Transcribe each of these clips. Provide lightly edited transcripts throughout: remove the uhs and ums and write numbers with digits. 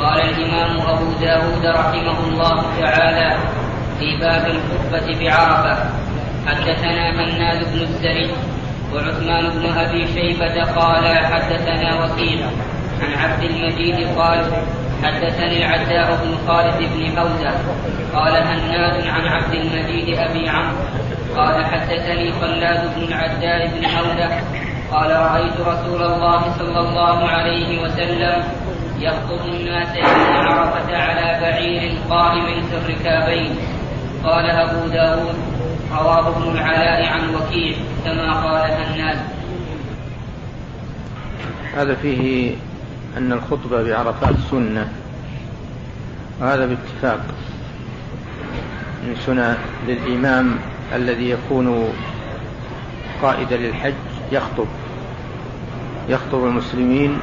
قال الإمام أبو داود رحمه الله تعالى في باب الخطبة بعرفة: حدثنا هناد بن السري وعثمان بن أبي شيبة قال حدثنا وكيع عن عبد المجيد قال حدثني العداء بن خالد بن حوزة قال هناد عن عبد المجيد أبي عمرو قال حدثني خلاد بن العداء بن حوزة قال رأيت رسول الله صلى الله عليه وسلم يخطب الناس يوم عرفة على بعير قائم في الركابين. قال أبو داود رواه ابن العلاء عن وكيع كما قال هناد. هذا فيه أن الخطبة بعرفات سنة، وهذا باتفاق من سنة للإمام الذي يكون قائدا للحج يخطب المسلمين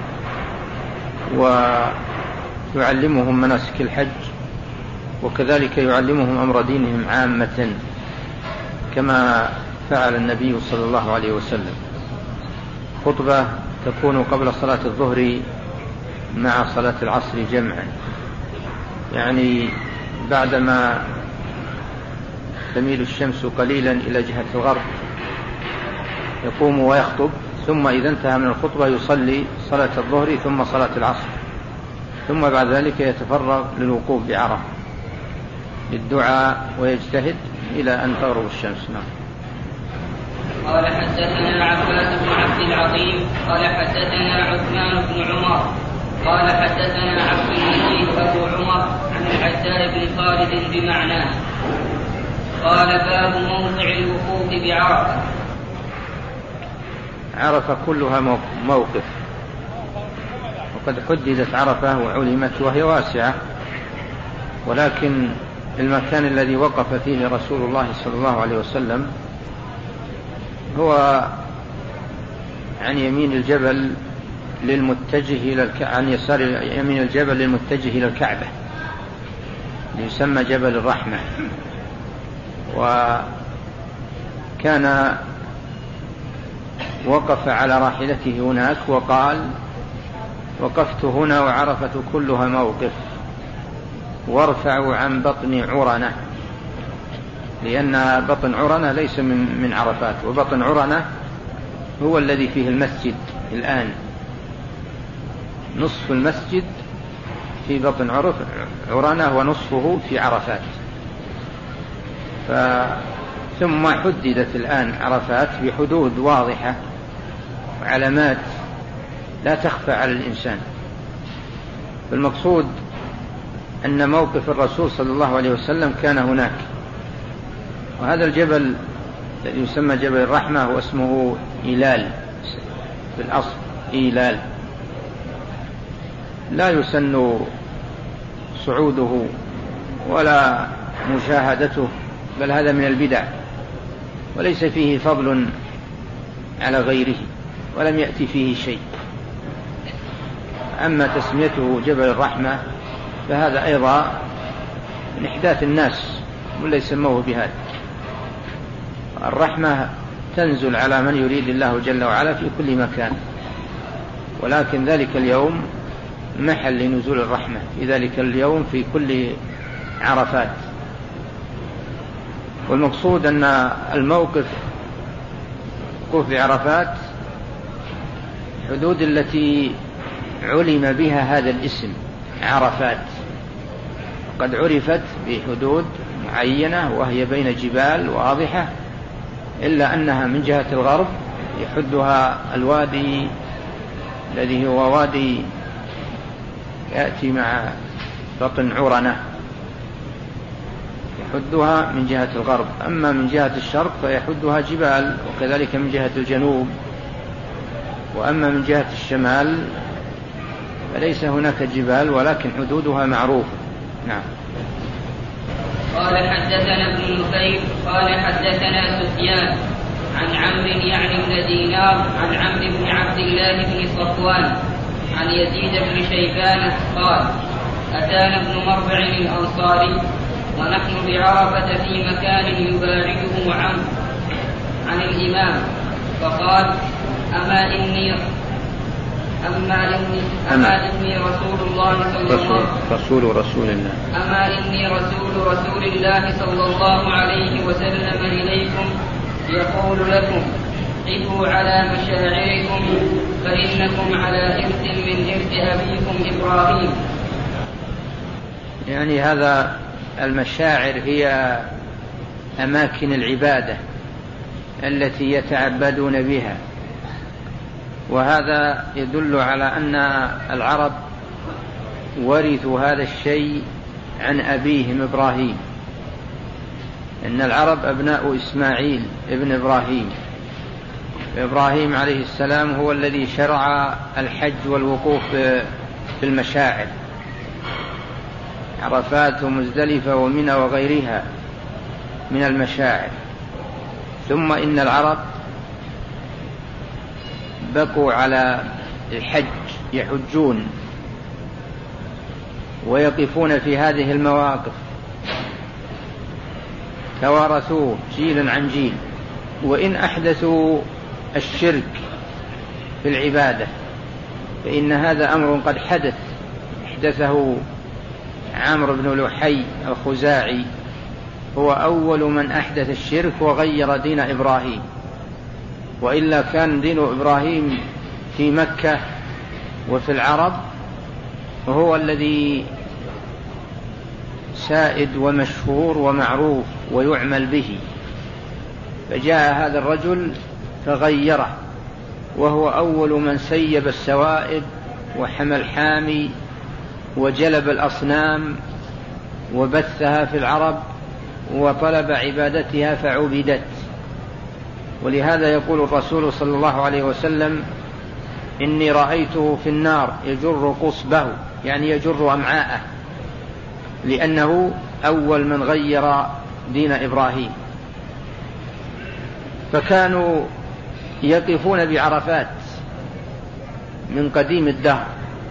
ويعلمهم مناسك الحج، وكذلك يعلمهم أمر دينهم عامة كما فعل النبي صلى الله عليه وسلم. خطبة تكون قبل صلاة الظهر مع صلاة العصر جمعا، يعني بعدما تميل الشمس قليلا إلى جهة الغرب يقوم ويخطب، ثم إذا انتهى من الخطبة يصلي صلاة الظهر ثم صلاة العصر، ثم بعد ذلك يتفرغ للوقوف بعرفة للدعاء ويجتهد إلى أن تغرب الشمس. قال حدثنا عباس بن عبد العظيم قال حدثنا عثمان بن عمر قال حدثنا عبد المجيد أبو عمر عن العداء بن خالد بمعناه. قال باب موضع الوقوف بعرفة. عرفة كلها موقف، وقد حددت عرفة وعلمت وهي واسعة، ولكن المكان الذي وقف فيه رسول الله صلى الله عليه وسلم هو عن يمين الجبل للمتجه عن يسار يمين الجبل للمتجه إلى الكعبة، يسمى جبل الرحمة. وكان وقف على راحلته هناك وقال: وقفت هنا وعرفة كلها موقف، وارفعوا عن بطن عرنة، لأن بطن عرنة ليس من عرفات، وبطن عرنة هو الذي فيه المسجد الآن، نصف المسجد في بطن عرنة ونصفه في عرفات. ثم حددت الآن عرفات بحدود واضحة وعلامات لا تخفى على الإنسان. فالمقصود أن موقف الرسول صلى الله عليه وسلم كان هناك، وهذا الجبل الذي يسمى جبل الرحمة هو اسمه إيلال في الأصل، إيلال لا يسن صعوده ولا مشاهدته، بل هذا من البدع وليس فيه فضل على غيره ولم يأتي فيه شيء. أما تسميته جبل الرحمة فهذا أيضا من إحداث الناس ولا يسموه بهذا. الرحمة تنزل على من يريد الله جل وعلا في كل مكان، ولكن ذلك اليوم محل لنزول الرحمة في ذلك اليوم في كل عرفات. والمقصود أن الموقف وقوف عرفات حدود التي علم بها هذا الاسم عرفات، قد عرفت بحدود معينة وهي بين جبال واضحة، إلا أنها من جهة الغرب يحدها الوادي الذي هو وادي يأتي مع بطن عرنة، يحدها من جهة الغرب. أما من جهة الشرق فيحدها جبال، وكذلك من جهة الجنوب. وأما من جهة الشمال فليس هناك جبال ولكن حدودها معروفة. نعم. قال حدثنا ابن نفيل قال حدثنا سفيان عن عمرو يعني بن دينار عن عمرو بن عبد الله بن صفوان عن يزيد بن شيبان قال: أتانا ابن مربع الأنصاري ونحن بعرفة في مكان يباعده عن الإمام، فقال: أما إني رسول الله صلى الله عليه وسلم إليكم يقول لكم قفوا على مشاعركم فإنكم على إرث من إرث أبيكم إبراهيم. يعني هذا المشاعر هي أماكن العبادة التي يتعبدون بها، وهذا يدل على أن العرب ورثوا هذا الشيء عن أبيهم إبراهيم، إن العرب أبناء إسماعيل ابن إبراهيم. إبراهيم عليه السلام هو الذي شرع الحج والوقوف في المشاعر، عرفات ومزدلفة ومنى وغيرها من المشاعر. ثم إن العرب بقوا على الحج، يحجون ويقفون في هذه المواقف، توارثوه جيلا عن جيل. وإن أحدثوا الشرك في العبادة فإن هذا أمر قد أحدثه عمرو بن لحي الخزاعي، هو أول من أحدث الشرك وغير دين إبراهيم، وإلا كان دين إبراهيم في مكة وفي العرب وهو الذي سائد ومشهور ومعروف ويعمل به. فجاء هذا الرجل فغيره، وهو أول من سيب السوائب وحمى الحامي وجلب الأصنام وبثها في العرب وطلب عبادتها فعبدت. ولهذا يقول الرسول صلى الله عليه وسلم: إني رأيته في النار يجر قصبه، يعني يجر أمعاءه، لأنه أول من غير دين إبراهيم. فكانوا يقفون بعرفات من قديم الدهر،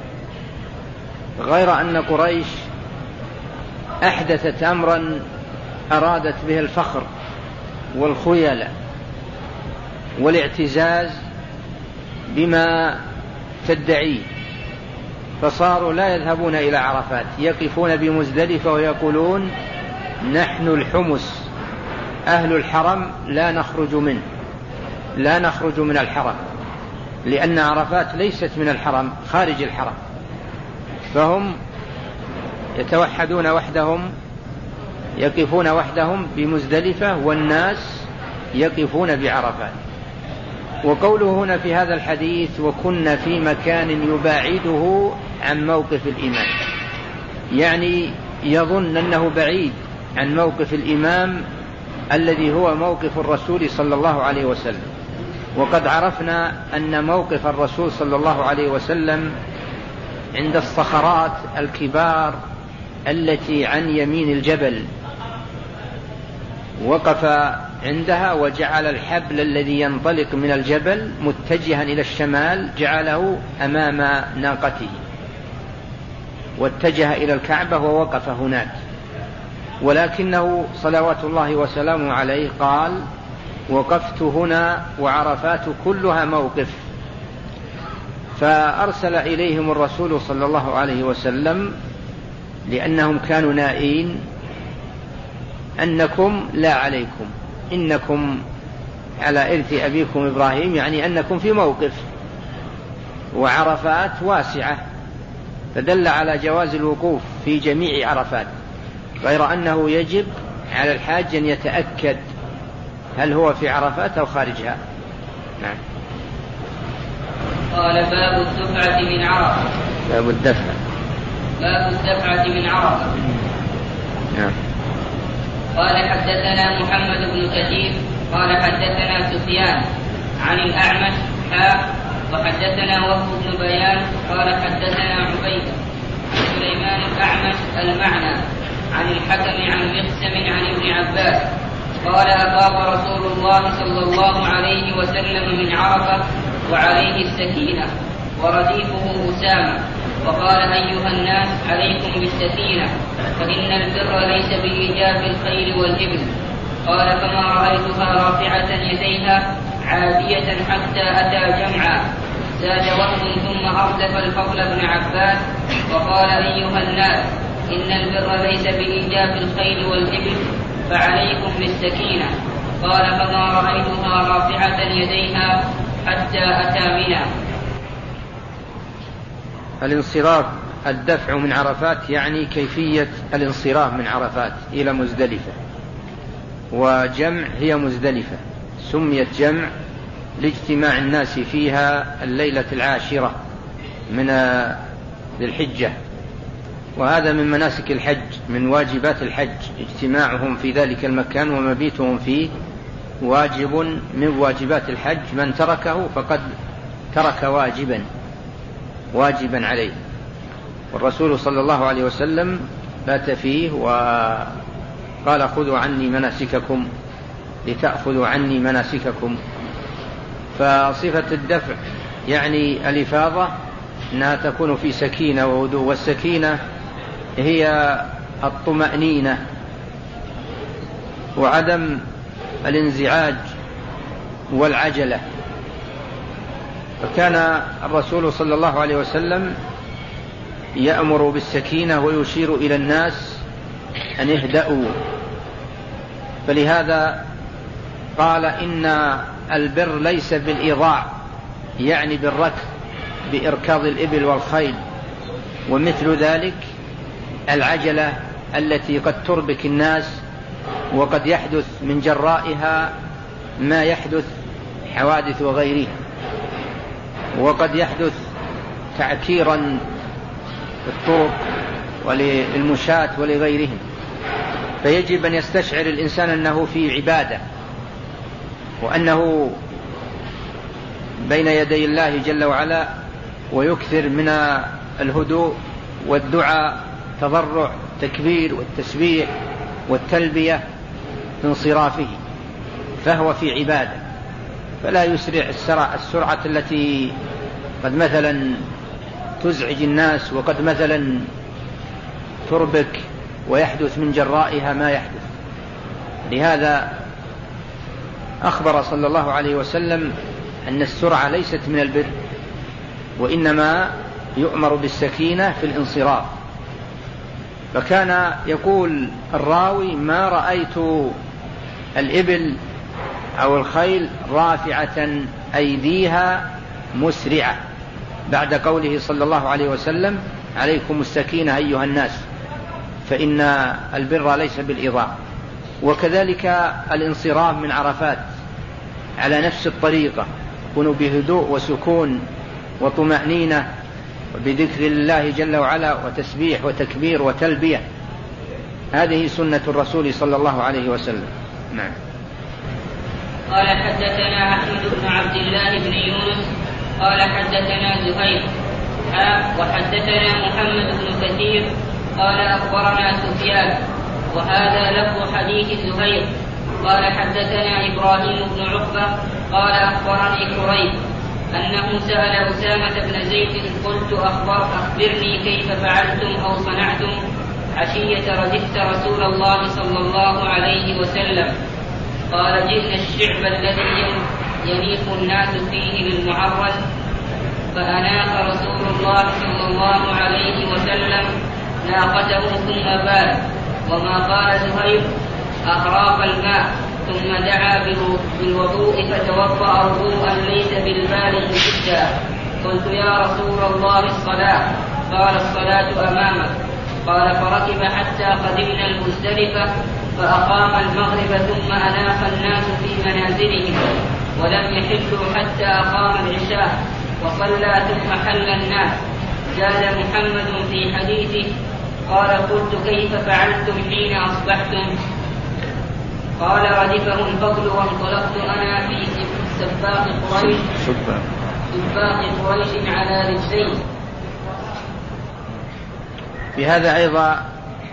غير أن قريش أحدثت أمرا أرادت به الفخر والخيلة والاعتزاز بما تدعيه، فصاروا لا يذهبون إلى عرفات، يقفون بمزدلفة ويقولون: نحن الحمس أهل الحرم لا نخرج من الحرم، لأن عرفات ليست من الحرم، خارج الحرم. فهم يتوحدون وحدهم، يقفون وحدهم بمزدلفة، والناس يقفون بعرفات. وقوله هنا في هذا الحديث: وكنا في مكان يباعده عن موقف الإمام، يعني يظن أنه بعيد عن موقف الإمام الذي هو موقف الرسول صلى الله عليه وسلم. وقد عرفنا أن موقف الرسول صلى الله عليه وسلم عند الصخرات الكبار التي عن يمين الجبل، وقف عندها وجعل الحبل الذي ينطلق من الجبل متجها إلى الشمال جعله أمام ناقته، واتجه إلى الكعبة ووقف هناك. ولكنه صلوات الله وسلامه عليه قال: وقفت هنا وعرفات كلها موقف. فأرسل إليهم الرسول صلى الله عليه وسلم لأنهم كانوا نائين: أنكم لا عليكم، إنكم على إرث أبيكم إبراهيم، يعني أنكم في موقف، وعرفات واسعة، فدل على جواز الوقوف في جميع عرفات، غير أنه يجب على الحاج أن يتأكد هل هو في عرفات أو خارجها. نعم. قال: باب الدفعة من عرفة. باب الدفعة من عرفة. نعم. قال: حدثنا محمد بن كثير قال: حدثنا سفيان عن الأعمش وحدثنا وهب بن بيان قال: حدثنا عبيد عن سليمان الأعمش المعنى عن الحكم عن مقسم عن ابن عباس قال: أفاق رسول الله صلى الله عليه وسلم من عرفة وعليه السكينة ورديفه أسامة، وقال: أيها الناس عليكم بالسكينة، فإن البر ليس بإيجاب الخيل والإبل. قال: فما رأيتها رافعة يديها عادية حتى أتى جمعا، زاد وهب ثم أردف الفضل بن عباس وقال: أيها الناس، إن البر ليس بإيجاب الخيل والإبل، فعليكم بالسكينة. قال: فما رأيتها رافعة يديها حتى أتى منى. الانصراف، الدفع من عرفات، يعني كيفية الانصراف من عرفات إلى مزدلفة. وجمع هي مزدلفة، سميت جمع لاجتماع الناس فيها الليلة 10 من ذي الحجة، وهذا من مناسك الحج، من واجبات الحج اجتماعهم في ذلك المكان ومبيتهم فيه، واجب من واجبات الحج، من تركه فقد ترك واجبا عليه. والرسول صلى الله عليه وسلم بات فيه وقال: خذوا عني مناسككم لتأخذوا عني مناسككم. فصفة الدفع يعني الإفاضة أنها تكون في سكينة وهدوء، والسكينة هي الطمأنينة وعدم الانزعاج والعجلة. فكان الرسول صلى الله عليه وسلم يأمر بالسكينة ويشير إلى الناس أن يهدأوا، فلهذا قال: إن البر ليس بالإضاع، يعني بالركض بإركاض الإبل والخيل، ومثل ذلك العجلة التي قد تربك الناس، وقد يحدث من جرائها ما يحدث حوادث وغيرها، وقد يحدث تعكيرا في الطرق وللمشاة ولغيرهم. فيجب أن يستشعر الإنسان أنه في عبادة، وأنه بين يدي الله جل وعلا، ويكثر من الهدوء والدعاء، تضرع، تكبير والتسبيح والتلبية في انصرافه، فهو في عبادة. فلا يسرع السرعة التي قد مثلا تزعج الناس، وقد مثلا تربك ويحدث من جرائها ما يحدث. لهذا أخبر صلى الله عليه وسلم أن السرعة ليست من البر، وإنما يؤمر بالسكينة في الانصراف. فكان يقول الراوي: ما رأيت الإبل أو الخيل رافعة أيديها مسرعة، بعد قوله صلى الله عليه وسلم: عليكم السكينة أيها الناس، فإن البر ليس بالإضاع. وكذلك الانصراف من عرفات على نفس الطريقة، كونوا بهدوء وسكون وطمأنينة، وبذكر الله جل وعلا وتسبيح وتكبير وتلبية. هذه سنة الرسول صلى الله عليه وسلم. نعم. قال: حدثنا أحمد بن عبد الله بن يونس قال: حدثنا زهير وحدثنا محمد بن كثير قال: أخبرنا سفيان، وهذا لفظ حديث زهير. قال: حدثنا إبراهيم بن عقبة قال: أخبرني كريب أنه سأل أسامة بن زيد: قلت أخبرني كيف فعلتم أو صنعتم عشية ردفت رسول الله صلى الله عليه وسلم؟ قال: جئنا الشعب الذي ينيف الناس فيه للمعرس، فأناخ رسول الله صلى الله عليه وسلم ناقته ثم بال. وما قال زهير: أهراق الماء، ثم دعا بالوضوء فتوضأ وضوءا ليس بالبالغ جدا. قلت: يا رسول الله الصلاة؟ قال: الصلاة أمامك. قال: فركب حتى قدمنا المزدلفة، فأقام المغرب، ثم أناخ الناس في منازلهم، ولم يحلوا حتى أقام العشاء، وصلى ثم حل الناس. زاد محمد في حديثه: قال: قلت: كيف فعلتم حين أصبحتم؟ قال: ردفه الفضل، وانطلقت أنا في سباق قريش على رجلين. في هذا أيضا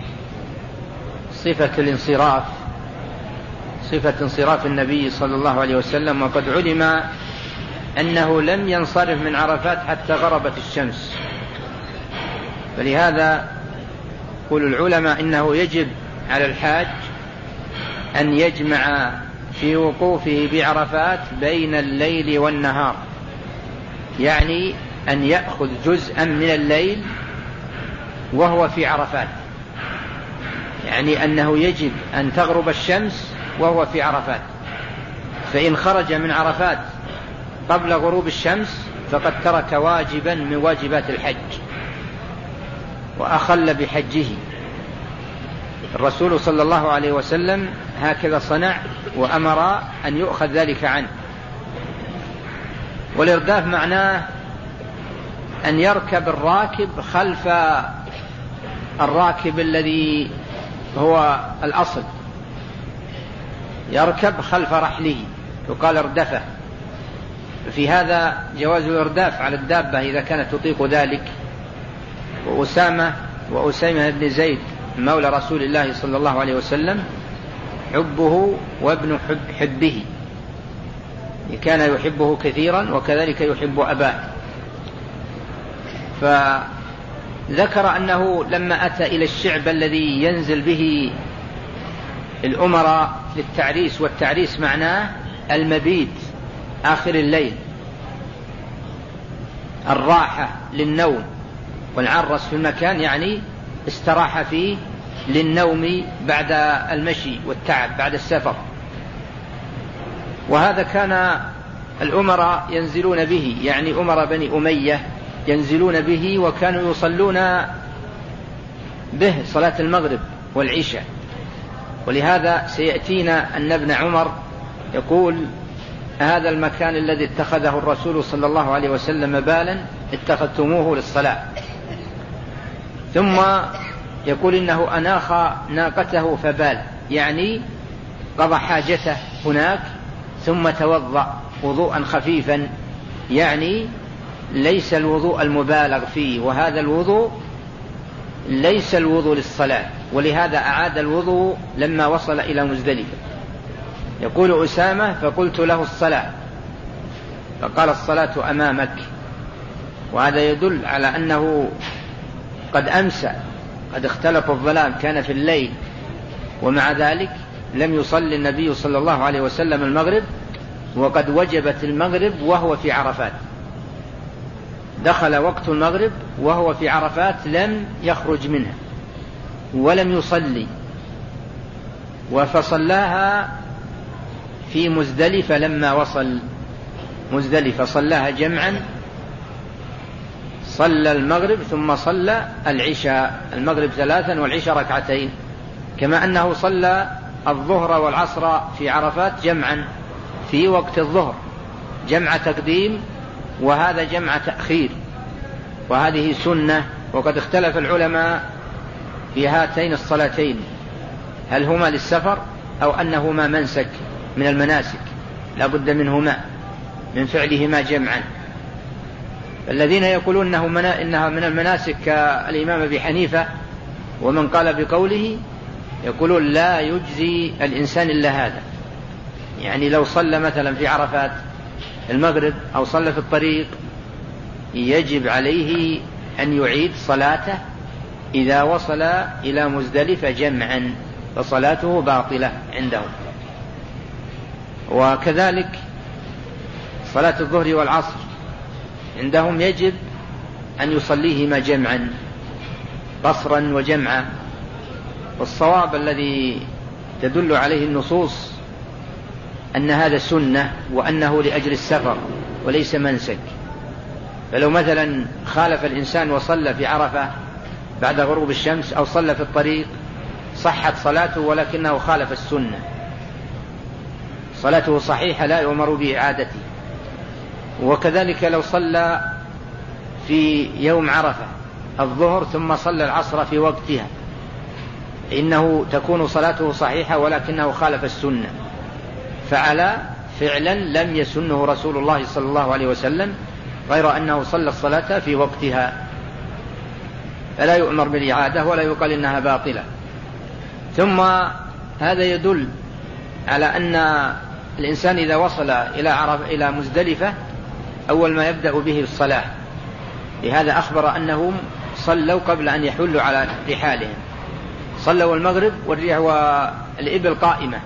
صفة الانصراف، صفة انصراف النبي صلى الله عليه وسلم. وقد علم أنه لم ينصرف من عرفات حتى غربت الشمس، فلهذا يقول العلماء إنه يجب على الحاج أن يجمع في وقوفه بعرفات بين الليل والنهار، يعني أن يأخذ جزءا من الليل وهو في عرفات، يعني أنه يجب أن تغرب الشمس وهو في عرفات، فإن خرج من عرفات قبل غروب الشمس فقد ترك واجبا من واجبات الحج وأخل بحجه. الرسول صلى الله عليه وسلم هكذا صنع وأمر أن يؤخذ ذلك عنه. والإرداف معناه أن يركب الراكب خلف الراكب الذي هو الأصل، يركب خلف رحله يقال اردفه. في هذا جواز الإرداف على الدابة إذا كانت تطيق ذلك. وأسامة بن زيد مولى رسول الله صلى الله عليه وسلم حبه وابن حبه، كان يحبه كثيرا وكذلك يحب أباه. فذكر أنه لما أتى إلى الشعب الذي ينزل به الأمراء للتعريس، والتعريس معناه المبيت آخر الليل، الراحة للنوم، والعرس في المكان يعني استراح فيه للنوم بعد المشي والتعب بعد السفر. وهذا كان الأمراء ينزلون به، يعني أمراء بني أمية ينزلون به، وكانوا يصلون به صلاة المغرب والعشاء. ولهذا سيأتينا أن ابن عمر يقول: هذا المكان الذي اتخذه الرسول صلى الله عليه وسلم بالا اتخذتموه للصلاة. ثم يقول إنه أناخ ناقته فبال، يعني قضى حاجته هناك ثم توضأ وضوءا خفيفا، يعني ليس الوضوء المبالغ فيه، وهذا الوضوء ليس الوضوء للصلاة، ولهذا أعاد الوضوء لما وصل إلى مزدلفة. يقول أسامة: فقلت له الصلاة، فقال: الصلاة أمامك. وهذا يدل على أنه قد أمسى، قد اختلط الظلام، كان في الليل، ومع ذلك لم يصلي النبي صلى الله عليه وسلم المغرب، وقد وجبت المغرب وهو في عرفات. دخل وقت المغرب وهو في عرفات، لم يخرج منها ولم يصلي، فصلاها في مزدلفة. لما وصل مزدلفة صلاها جمعا، صلى المغرب ثم صلى العشاء، المغرب 3 والعشاء 2، كما أنه صلى الظهر والعصر في عرفات جمعا في وقت الظهر، جمع تقديم، وهذا جمع تأخير، وهذه سنة. وقد اختلف العلماء في هاتين الصلاتين، هل هما للسفر أو أنهما منسك من المناسك لا بد منهما من فعلهما جمعا. الذين يقولون إنها من المناسك كالإمام أبي حنيفة، ومن قال بقوله يقولون لا يجزي الإنسان إلا هذا، يعني لو صلى مثلا في عرفات المغرب أو صلى في الطريق يجب عليه أن يعيد صلاته إذا وصل إلى مزدلفة جمعا، فصلاته باطلة عندهم. وكذلك صلاة الظهر والعصر عندهم يجب أن يصليهما جمعا قصرا وجمعا. والصواب الذي تدل عليه النصوص أن هذا سنة، وأنه لأجل السفر وليس منسك. فلو مثلا خالف الإنسان وصلى في عرفة بعد غروب الشمس أو صلى في الطريق صحت صلاته، ولكنه خالف السنة، صلاته صحيحة لا يؤمر بإعادته. وكذلك لو صلى في يوم عرفة الظهر ثم صلى العصر في وقتها، إنه تكون صلاته صحيحة ولكنه خالف السنة، فعل فعلا لم يسنه رسول الله صلى الله عليه وسلم، غير أنه صلى الصلاة في وقتها، فلا يؤمر بالإعادة ولا يقال إنها باطلة. ثم هذا يدل على أن الإنسان إذا وصل إلى مزدلفة أول ما يبدأ به الصلاة، لهذا أخبر أنهم صلوا قبل أن يحلوا على رحالهم، صلوا المغرب والإبل قائمة،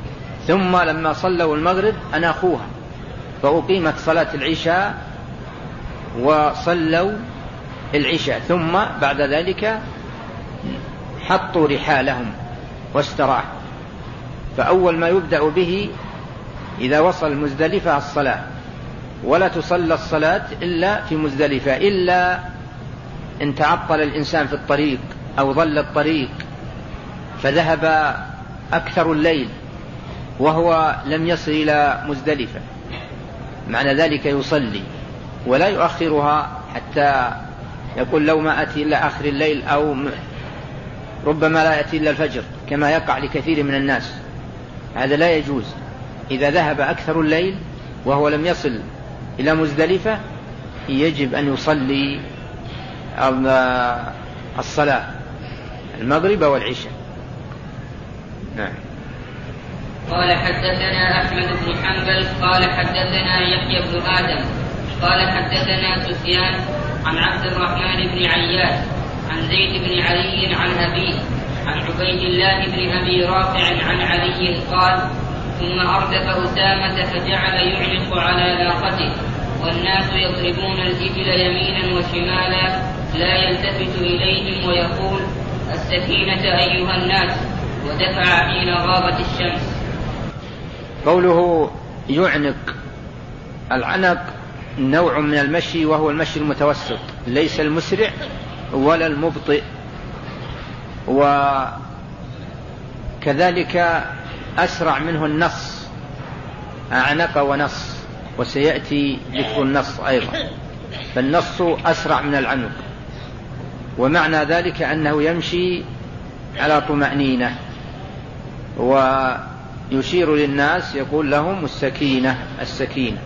ثم لما صلوا المغرب أناخوها، فأقيمت صلاة العشاء وصلوا العشاء، ثم بعد ذلك حطوا رحالهم واستراحوا. فأول ما يبدأ به إذا وصل مزدلفة الصلاة، ولا تصلى الصلاة إلا في مزدلفة، إلا إن تعطل الإنسان في الطريق أو ضل الطريق فذهب أكثر الليل وهو لم يصل إلى مزدلفة، معنى ذلك يصلي ولا يؤخرها حتى يقول لو ما أتي إلا آخر الليل، أو ربما لا يأتي إلا الفجر كما يقع لكثير من الناس. هذا لا يجوز. إذا ذهب أكثر الليل وهو لم يصل إلى مزدلفة يجب أن يصلي الصلاة المغرب والعشاء. نعم. قال حدثنا أحمد بن حنبل قال حدثنا يحيى بن آدم قال حدثنا سفيان عن عبد الرحمن بن عياش عن زيد بن علي عن أبيه عن عبيد الله بن أبي رافع عن علي قال: ثم أردف أسامة فجعل يعنق على ناقته والناس يضربون الإبل يمينا وشمالا لا يلتفت إليهم ويقول: السكينة أيها الناس، ودفع حين غابت الشمس. قوله يعنق، العنق نوع من المشي وهو المشي المتوسط، ليس المسرع ولا المبطئ، وكذلك أسرع منه النص، أعنق ونص، وسيأتي ذكر النص أيضا، فالنص أسرع من العنق، ومعنى ذلك أنه يمشي على طمأنينة ويشير للناس يقول لهم السكينة السكينة.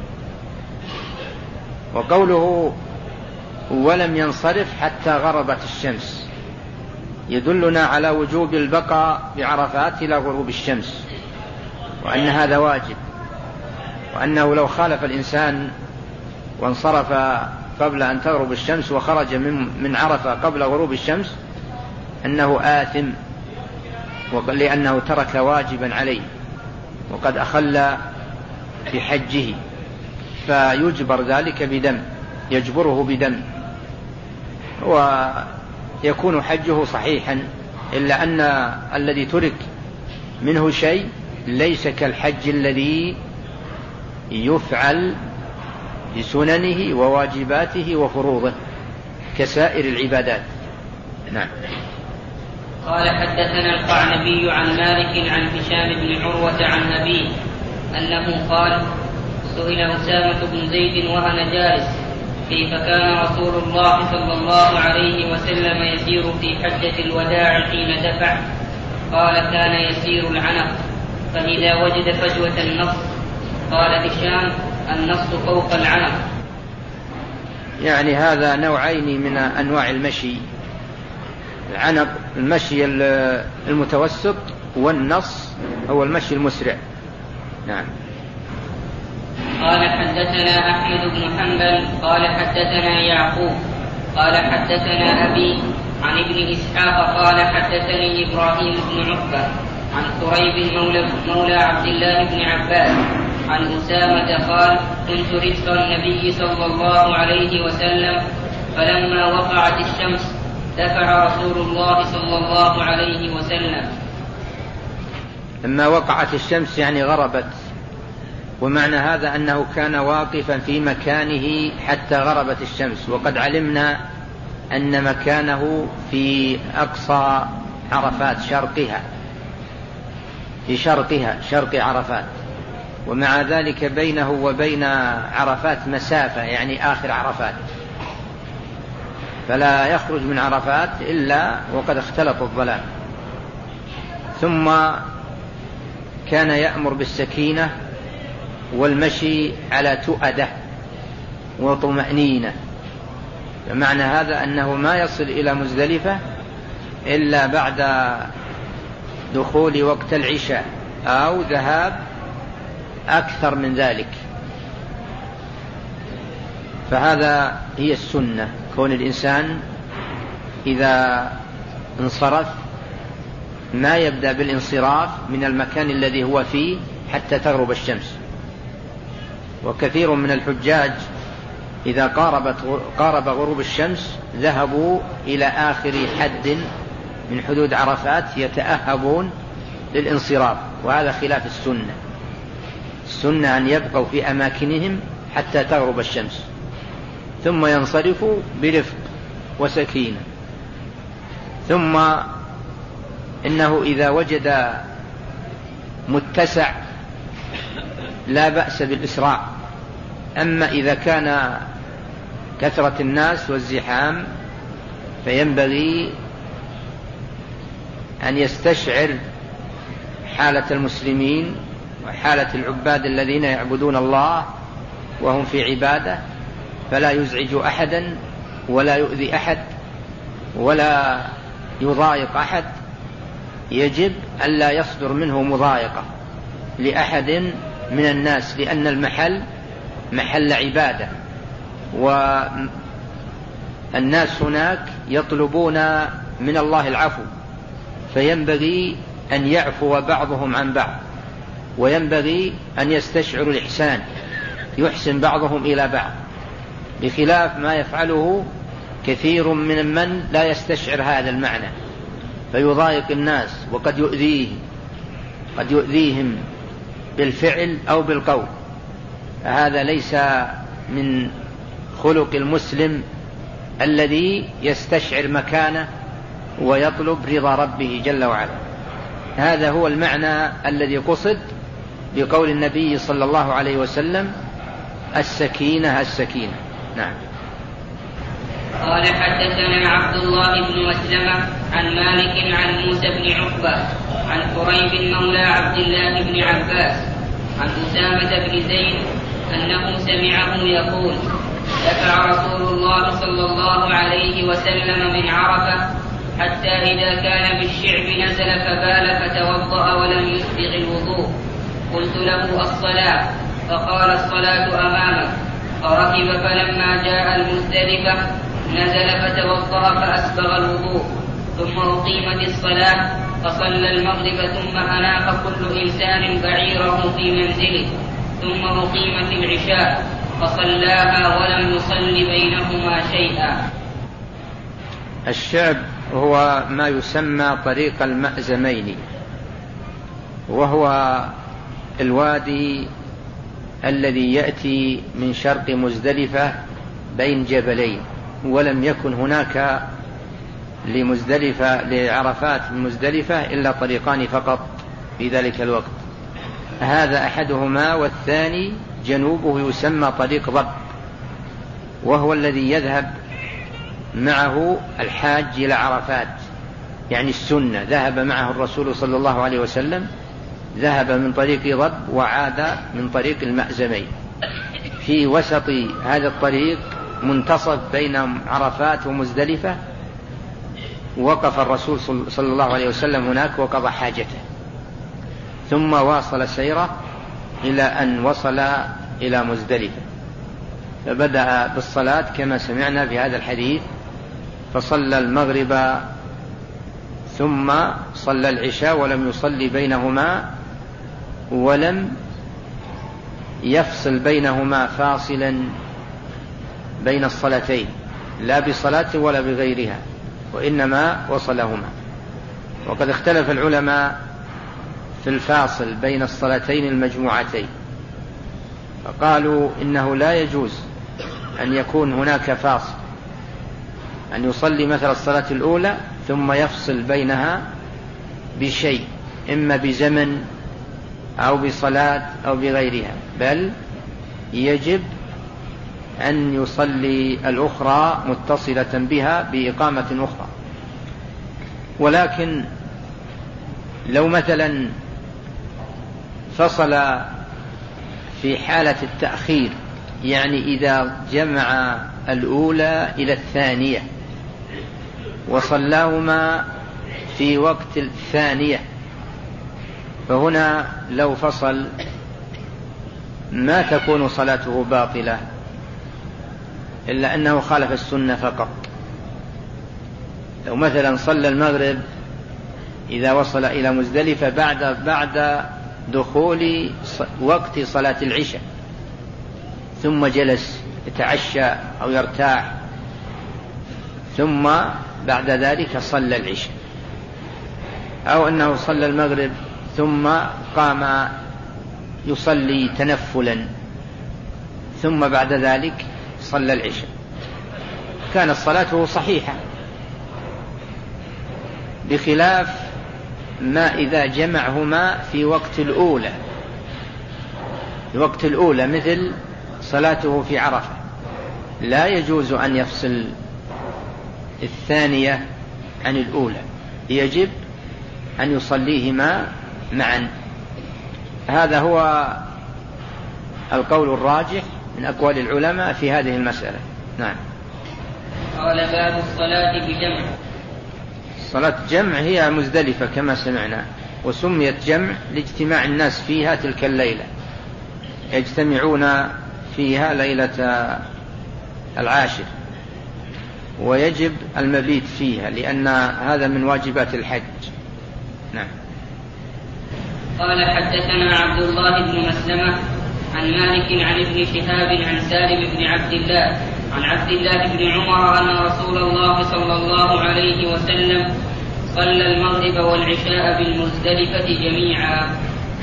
وقوله ولم ينصرف حتى غربت الشمس يدلنا على وجوب البقاء بعرفات إلى غروب الشمس، وأن هذا واجب، وأنه لو خالف الإنسان وانصرف قبل أن تغرب الشمس وخرج من عرفة قبل غروب الشمس أنه آثم، لأنه ترك واجبا عليه وقد أخل في حجه، فيجبر ذلك بدم، يجبره بدم ويكون حجه صحيحا، إلا أن الذي ترك منه شيء ليس كالحج الذي يفعل بسننه وواجباته وفروضه كسائر العبادات. نعم. قال حدثنا القعنبي عن مالك عن هشام بن عروة عن أبيه أنه قال: سئل أسامة بن زيد وأنا جالس: كيف كان رسول الله صلى الله عليه وسلم يسير في حجة الوداع حين دفع؟ قال: كان يسير العنق، فإذا وجد فجوة النص. قال هشام: النص فوق العنق. يعني هذا نوعين من أنواع المشي، العنق المشي المتوسط، والنص هو المشي المسرع. نعم. قال حدثنا أحمد بن حنبل قال حدثنا يعقوب قال حدثنا أبي عن ابن إسحاق قال حدثني إبراهيم بن عقبة عن قريب مولى عبد الله بن عباس عن أسامة قال: كنت رفق النبي صلى الله عليه وسلم، فلما وقعت الشمس دفع رسول الله صلى الله عليه وسلم. لما وقعت الشمس يعني غربت، ومعنى هذا أنه كان واقفا في مكانه حتى غربت الشمس، وقد علمنا أن مكانه في أقصى عرفات، شرقها، في شرق عرفات، ومع ذلك بينه وبين عرفات مسافة، يعني آخر عرفات، فلا يخرج من عرفات إلا وقد اختلط الظلام. ثم كان يأمر بالسكينة والمشي على تؤدة وطمأنينة، فمعنى هذا أنه ما يصل إلى مزدلفة إلا بعد دخول وقت العشاء أو ذهاب أكثر من ذلك. فهذا هي السنة، كون الإنسان إذا انصرف ما يبدأ بالانصراف من المكان الذي هو فيه حتى تغرب الشمس. وكثير من الحجاج إذا قارب غروب الشمس ذهبوا إلى آخر حد من حدود عرفات يتأهبون للانصراف، وهذا خلاف السنة. السنة أن يبقوا في أماكنهم حتى تغرب الشمس ثم ينصرفوا برفق وسكينة. ثم إنه إذا وجد متسع لا بأس بالإسراع، أما إذا كان كثرة الناس والزحام فينبغي أن يستشعر حالة المسلمين وحالة العباد الذين يعبدون الله وهم في عبادة، فلا يزعج أحدا ولا يؤذي أحد ولا يضايق أحد. يجب ألا يصدر منه مضايقة لأحد من الناس، لأن المحل محل عبادة، والناس هناك يطلبون من الله العفو، فينبغي أن يعفو بعضهم عن بعض، وينبغي أن يستشعروا الإحسان، يحسن بعضهم إلى بعض، بخلاف ما يفعله كثير من لا يستشعر هذا المعنى فيضايق الناس، وقد يؤذيهم بالفعل أو بالقول. هذا ليس من خلق المسلم الذي يستشعر مكانه ويطلب رضا ربه جل وعلا. هذا هو المعنى الذي قصد بقول النبي صلى الله عليه وسلم: السكينة السكينة. نعم. قال: حدثنا عبد الله بن مسلمة عن مالك عن موسى بن عقبة عن قريب مولى عبد الله بن عباس عن أسامة بن زيد أنه سمعه يقول: دفع رسول الله صلى الله عليه وسلم من عرفة حتى إذا كان بالشعب نزل فبال فتوضأ ولم يسبغ الوضوء. قلت له: الصلاة؟ فقال: الصلاة أمامك. فركب فلما جاء المزدلفة نزل فتوضأ فأسبغ الوضوء، ثم أقيمت الصلاة فصلى المغرب، ثم أناق كل إنسان بعيره في منزله، ثم أقيمت العشاء فصلاها ولم يصل بينهما شيئا. الشعب هو ما يسمى طريق المأزمين، وهو الوادي الذي يأتي من شرق مزدلفة بين جبلين، ولم يكن هناك لعرفات من مزدلفة إلا طريقان فقط في ذلك الوقت، هذا أحدهما، والثاني جنوبه يسمى طريق ضب، وهو الذي يذهب معه الحاج إلى عرفات، يعني السنة. ذهب معه الرسول صلى الله عليه وسلم، ذهب من طريق ضب وعاد من طريق المأزمين. في وسط هذا الطريق منتصف بين عرفات ومزدلفة وقف الرسول صلى الله عليه وسلم هناك وقضى حاجته، ثم واصل سيره إلى أن وصل إلى مزدلفة، فبدأ بالصلاة كما سمعنا في هذا الحديث، فصلى المغرب ثم صلى العشاء ولم يصلي بينهما، ولم يفصل بينهما فاصلا بين الصلاتين، لا بصلاة ولا بغيرها، وإنما وصلهما. وقد اختلف العلماء في الفاصل بين الصلاتين المجموعتين، فقالوا إنه لا يجوز أن يكون هناك فاصل، أن يصلي مثل الصلاة الأولى ثم يفصل بينها بشيء، إما بزمن أو بصلاة أو بغيرها، بل يجب أن يصلي الأخرى متصلة بها بإقامة أخرى. ولكن لو مثلا فصل في حالة التأخير، يعني إذا جمع الأولى إلى الثانية وصلاهما في وقت الثانية، فهنا لو فصل ما تكون صلاته باطلة، إلا أنه خالف السنة فقط. لو مثلا صلى المغرب إذا وصل إلى مزدلفة بعد دخول وقت صلاة العشاء، ثم جلس يتعشى أو يرتاح، ثم بعد ذلك صلى العشاء، أو أنه صلى المغرب ثم قام يصلي تنفلا ثم بعد ذلك صلى العشاء، كانت صلاته صحيحة، بخلاف ما إذا جمعهما في وقت الأولى مثل صلاته في عرفة، لا يجوز أن يفصل الثانية عن الأولى، يجب أن يصليهما معا. هذا هو القول الراجح من أقوال العلماء في هذه المسألة. نعم. قال باب الصلاة بجمع. صلاة جمع هي مزدلفة كما سمعنا، وسميت جمع لاجتماع الناس فيها تلك الليلة، يجتمعون فيها ليلة العاشر، ويجب المبيت فيها لأن هذا من واجبات الحج. نعم. قال حدثنا عبد الله بن مسلمة عن مالك عن ابن شهاب عن سالم بن عبد الله عن عبد الله بن عمر أن رسول الله صلى الله عليه وسلم صلى المغرب والعشاء بالمزدلفة جميعا.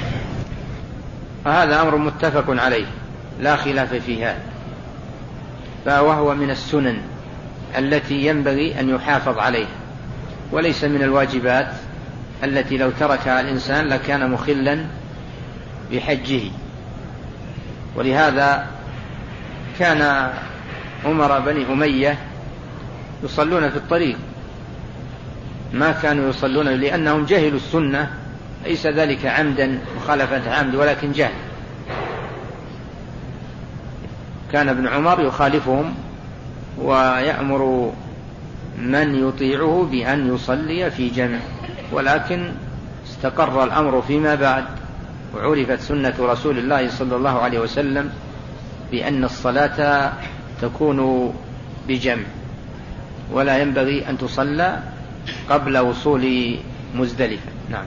هذا أمر متفق عليه لا خلاف في هذا، فهو من السنن التي ينبغي أن يحافظ عليها، وليس من الواجبات التي لو تركها الإنسان لكان مخلا بحجه. ولهذا كان أمر بني أمية يصلون في الطريق، ما كانوا يصلون لأنهم جهلوا السنة، ليس ذلك عمدا مخالفة عمد ولكن جهل. كان ابن عمر يخالفهم ويأمر من يطيعه بأن يصلي في جمع، ولكن استقر الأمر فيما بعد وعرفت سنة رسول الله صلى الله عليه وسلم بأن الصلاة تكون بجمع، ولا ينبغي أن تصلى قبل وصول مزدلفة. نعم.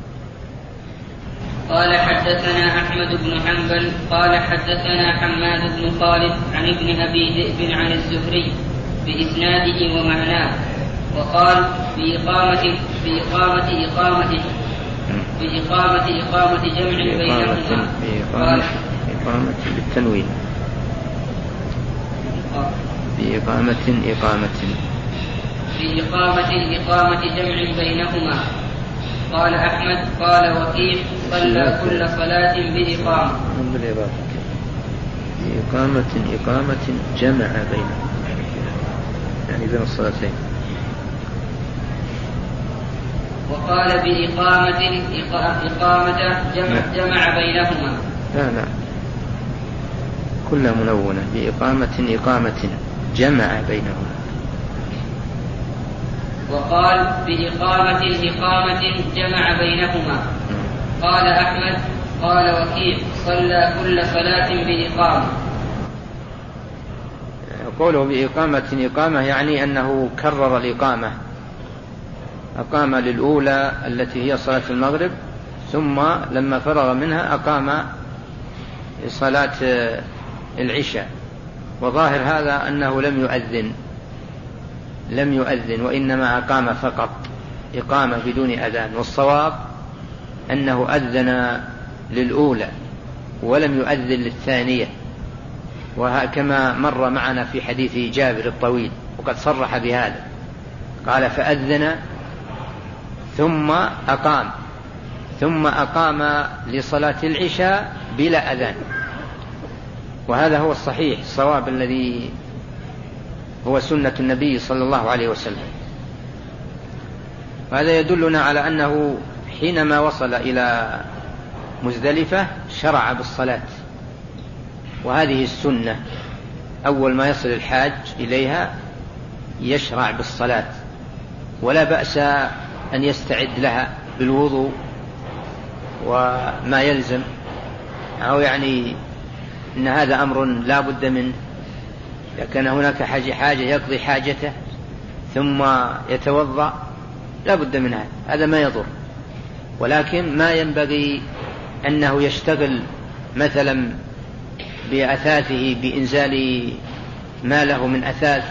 قال حدثنا أحمد بن حنبل قال حدثنا حماد بن خالد عن ابن أبي ذئب عن الزهري بإسناده ومعناه، وقال بإقامة جمع بينهما. إقامة بالتنوين، بإقامة جمع بينهما. قال أحمد قال وكيع صلى كل صلاة بإقامة جمع بينهما، يعني بين الصلاتين. وقال بإقامة جمع بينهما. لا كلها منونة، بإقامة جمع بينهما. وقال بإقامة جمع بينهما. قال أحمد قال وكيع صلى كل صلاة بإقامة. قوله بإقامة يعني أنه كرر الإقامة، أقام للأولى التي هي صلاة المغرب، ثم لما فرغ منها أقام صلاة العشاء. وظاهر هذا أنه لم يؤذن وإنما أقام فقط إقامة بدون أذان، والصواب أنه أذن للأولى ولم يؤذن للثانية، وكما مر معنا في حديث جابر الطويل وقد صرح بهذا، قال فأذن ثم أقام لصلاة العشاء بلا أذان، وهذا هو الصحيح الصواب الذي هو سنة النبي صلى الله عليه وسلم. وهذا يدلنا على أنه حينما وصل إلى مزدلفة شرع بالصلاة، وهذه السنة أول ما يصل الحاج إليها يشرع بالصلاة، ولا بأس أن يستعد لها بالوضوء وما يلزم، أو يعني أن هذا أمر لا بد منه. إذا كان هناك حاجة يقضي حاجته ثم يتوضأ لا بد منها، هذا ما يضر، ولكن ما ينبغي أنه يشتغل مثلا بأثاثه بإنزال ما له من أثاث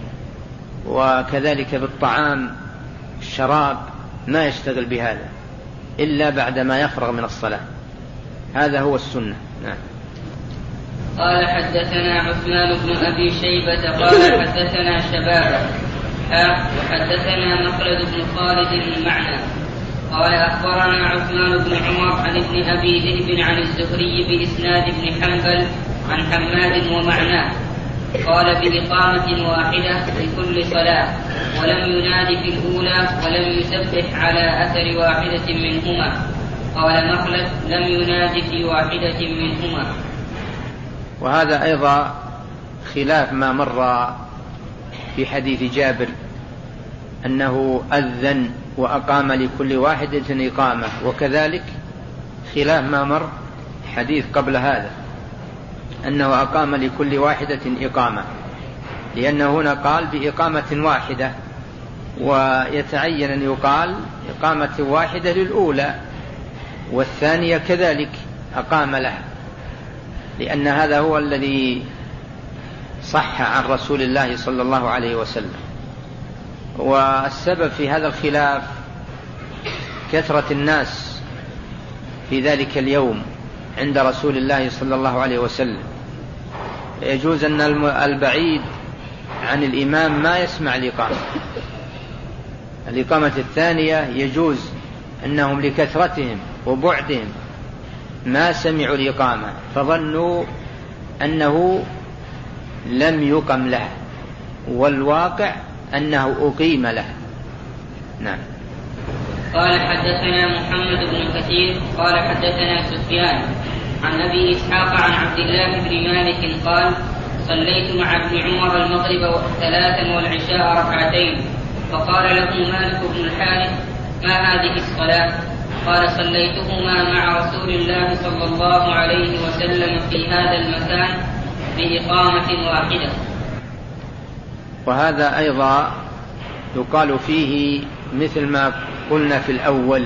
وكذلك بالطعام الشراب ما يشتغل بهذا إلا بعدما يفرغ من الصلاة. هذا هو السنة. نعم. قال حدثنا عثمان بن أبي شيبة قال حدثنا شبابة وحدثنا مخلد بن خالد المعنى قال أخبرنا عثمان بن عمر عن ابن أبي ذئب عن الزهري بإسناد بن حنبل عن حماد ومعناه قال بإقامة واحدة في كل صلاة ولم يناد في الأولى ولم يسبح على أثر واحدة منهما. قال مخلد لم يناد في واحدة منهما. وهذا أيضا خلاف ما مر في حديث جابر أنه أذن وأقام لكل واحدة إقامة، وكذلك خلاف ما مر حديث قبل هذا أنه أقام لكل واحدة إقامة، لأنه هنا قال بإقامة واحدة، ويتعين أن يقال إقامة واحدة للأولى والثانية كذلك أقام لها، لأن هذا هو الذي صح عن رسول الله صلى الله عليه وسلم. والسبب في هذا الخلاف كثرة الناس في ذلك اليوم عند رسول الله صلى الله عليه وسلم. يجوز أن البعيد عن الإمام ما يسمع الإقامة الثانية يجوز أنهم لكثرتهم وبعدهم ما سمعوا الإقامة فظنوا أنه لم يقم له، والواقع أنه أقيم له. نعم. قال حدثنا محمد بن كثير قال حدثنا سفيان عن أبي إسحاق عن عبد الله بن مالك قال صليت مع ابن عمر المغرب 3 والعشاء 2 ركعتين، فقال له مالك بن الحارث ما هذه الصلاة؟ قال صليتهما مع رسول الله صلى الله عليه وسلم في هذا المكان بإقامة واحدة. وهذا أيضا يقال فيه مثل ما قلنا في الأول،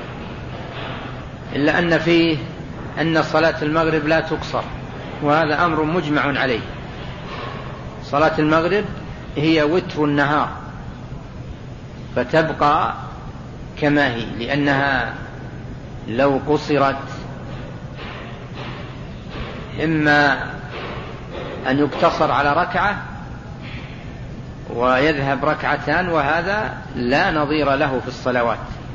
إلا أن فيه أن صلاة المغرب لا تقصر، وهذا أمر مجمع عليه. صلاة المغرب هي وتر النهار فتبقى كما هي، لأنها لو قصرت إما أن يقتصر على ركعة ويذهب 2 ركعتان، وهذا لا نظير له في الصلوات،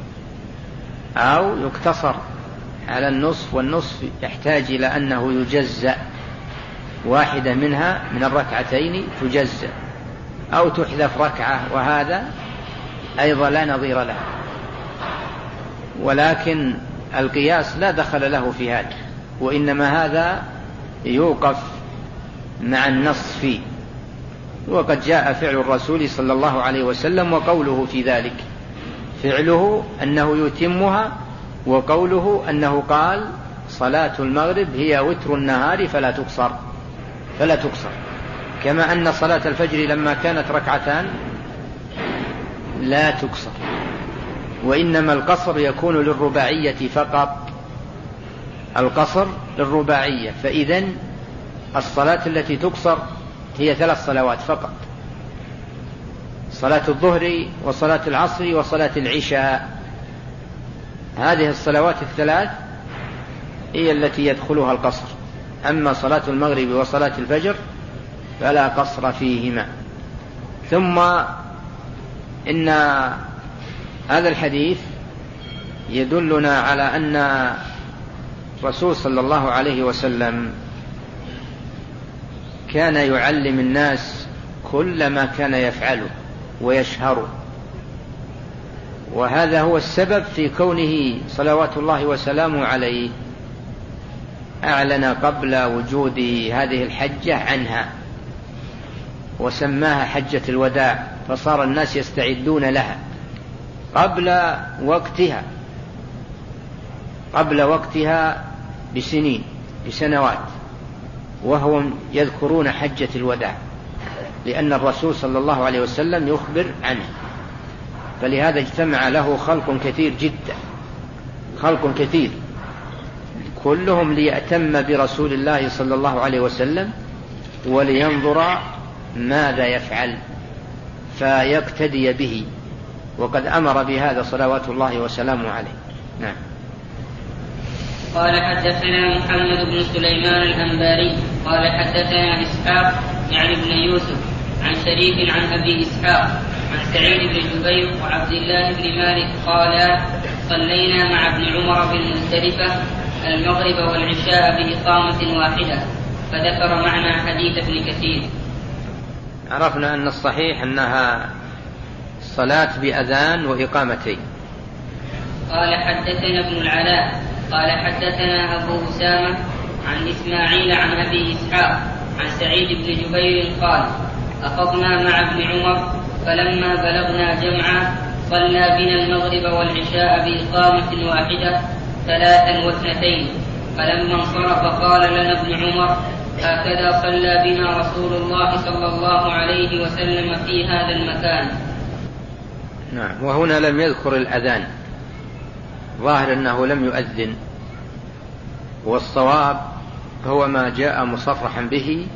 أو يقتصر على النصف، والنصف يحتاج إلى أنه يجزأ واحدة منها من 2 ركعتين تجزأ، أو تحذف 1 ركعة، وهذا أيضا لا نظير له. ولكن القياس لا دخل له في هذا، وإنما هذا يوقف مع النص فيه. وقد جاء فعل الرسول صلى الله عليه وسلم وقوله في ذلك، فعله أنه يتمها، وقوله أنه قال صلاة المغرب هي وتر النهار فلا تقصر، كما أن صلاة الفجر لما كانت 2 ركعتان لا تقصر، وإنما القصر يكون للرباعية فقط، القصر للرباعية. فإذن الصلاة التي تقصر هي 3 صلوات فقط، صلاة الظهر وصلاة العصر وصلاة العشاء. هذه الصلوات ال3 هي التي يدخلها القصر، أما صلاة المغرب وصلاة الفجر فلا قصر فيهما. ثم إن هذا الحديث يدلنا على أن الرسول صلى الله عليه وسلم كان يعلم الناس كل ما كان يفعله ويشهره، وهذا هو السبب في كونه صلوات الله وسلامه عليه أعلن قبل وجود هذه الحجة عنها، وسماها حجة الوداع، فصار الناس يستعدون لها قبل وقتها بسنوات، وهم يذكرون حجة الوداع، لأن الرسول صلى الله عليه وسلم يخبر عنه. فلهذا اجتمع له خلق كثير جدا، خلق كثير، كلهم ليأتم برسول الله صلى الله عليه وسلم ولينظر ماذا يفعل فيقتدي به، وقد أمر بهذا صلوات الله وسلامه عليه. نعم. قال حدثنا محمد بن سليمان الأنباري قال حدثنا إسحاق يعني بن يوسف عن شريك عن أبي إسحاق عن سعيد بن جبير وعبد الله بن مالك قال صلينا مع ابن عمر بالمزدلفة المغرب والعشاء بإقامة واحدة، فذكر معنى حديث ابن كثير. عرفنا أن الصحيح أنها صلاة بأذان وإقامتين. قال حدثنا ابن العلاء قال حدثنا أبو أسامة عن إسماعيل عن أبي إسحاق عن سعيد بن جبير قال أخذنا مع ابن عمر فلما بلغنا جمعا صلى بنا المغرب والعشاء بإقامة واحدة 3 و2، فلما انصرف قال لنا ابن عمر هكذا صلى بنا رسول الله صلى الله عليه وسلم في هذا المكان. نعم. وهنا لم يذكر الأذان، ظاهر أنه لم يؤذن، والصواب هو ما جاء مصرحا به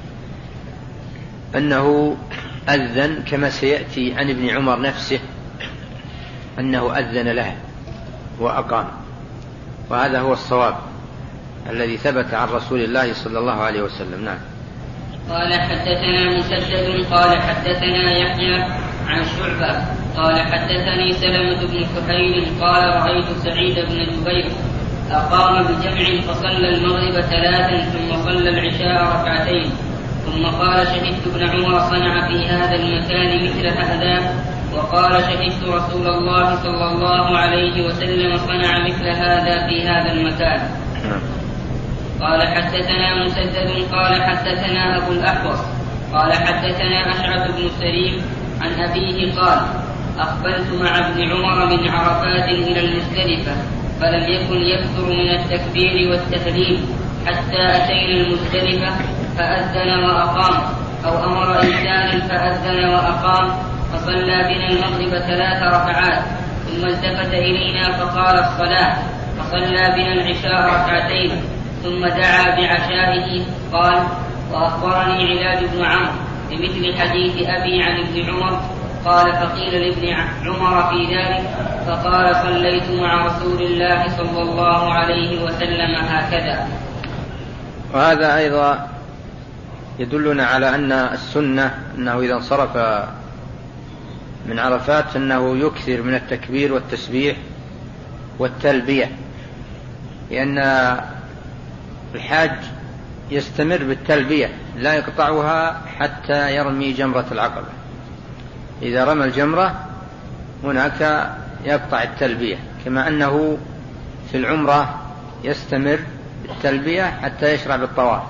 أنه أذن، كما سيأتي عن ابن عمر نفسه أنه أذن له وأقام، وهذا هو الصواب الذي ثبت عن رسول الله صلى الله عليه وسلم. نعم. قال حدثنا مسدد قال حدثنا يحيى عن شعبة قال حدثني سلمة بن كهيل قال رأيت سعيد بن جبير أقام بجمع فصلى المغرب 3 ثم صلى العشاء 2 ثم قال شهدت ابن عمر صنع في هذا المكان مثل هذا، وقال شهدت رسول الله صلى الله عليه وسلم صنع مثل هذا في هذا المكان. قال حدثنا مسدد قال حدثنا أبو الأحوص قال حدثنا أشعث بن سليم عن أبيه قال أقبلت مع ابن عمر من عرفات إلى المزدلفة فلم يكن يكثر من التكبير والتهليل حتى أتينا المزدلفة فأذن وأقام، أو أمر إنسان فأذن وأقام، فصلى بنا المغرب 3 ركعات ثم التفت إلينا فقال الصلاة، فصلى بنا العشاء 2 ثم دعا بعشائه. قال وأخبرني علاج بن عمرو بمثل حديث أبي عن ابن عمر قال فقيل لابن عمر في ذلك فقال صليت مع رسول الله صلى الله عليه وسلم هكذا. وهذا أيضا يدلنا على أن السنة أنه إذا انصرف من عرفات أنه يكثر من التكبير والتسبيح والتلبية، لأن الحاج يستمر بالتلبية لا يقطعها حتى يرمي جمرة العقبة. إذا رمى الجمرة هناك يقطع التلبية، كما أنه في العمرة يستمر بالتلبية حتى يشرع بالطواف،